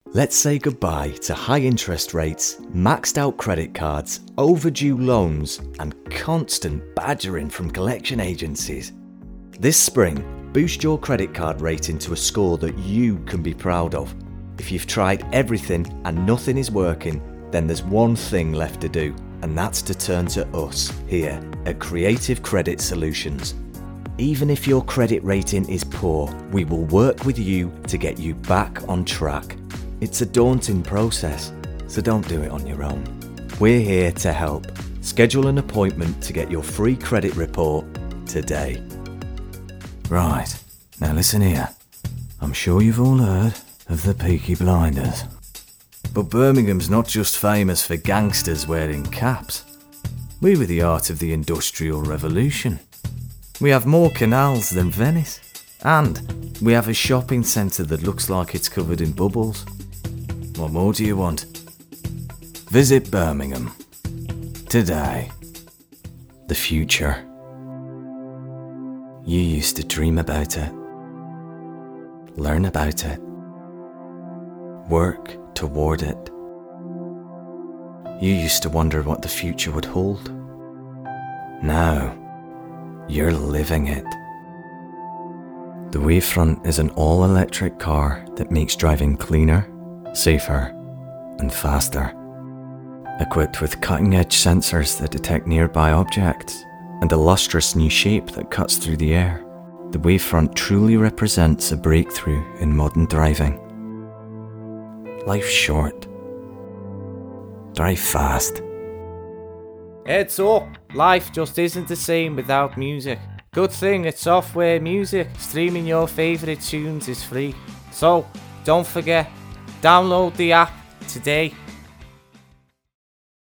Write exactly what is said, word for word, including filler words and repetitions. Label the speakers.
Speaker 1: Let's say goodbye to high interest rates, maxed out credit cards, overdue loans, and constant badgering from collection agencies. This spring, boost your credit card rating to a score that you can be proud of. If you've tried everything and nothing is working, then there's one thing left to do, and that's to turn to us here at Creative Credit Solutions. Even if your credit rating is poor, we will work with you to get you back on track. It's a daunting process, so don't do it on your own. We're here to help. Schedule an appointment to get your free credit report today. Right, now listen here. I'm sure you've all heard of the Peaky Blinders. But Birmingham's not just famous for gangsters wearing caps. We were the art of the Industrial Revolution. We have more canals than Venice. And we have a shopping centre that looks like it's covered in bubbles. What more do you want? Visit Birmingham today. The future. You used to dream about it, learn about it, work toward it. You used to wonder what the future would hold. Now, you're living it. The Wavefront is an all-electric car that makes driving cleaner, safer, and faster. Equipped with cutting-edge sensors that detect nearby objects and a lustrous new shape that cuts through the air, the Wavefront truly represents a breakthrough in modern driving. Life's short. Drive fast.
Speaker 2: Heads up, life just isn't the same without music. Good thing it's software music. Streaming your favourite tunes is free. So, don't forget, download the app today.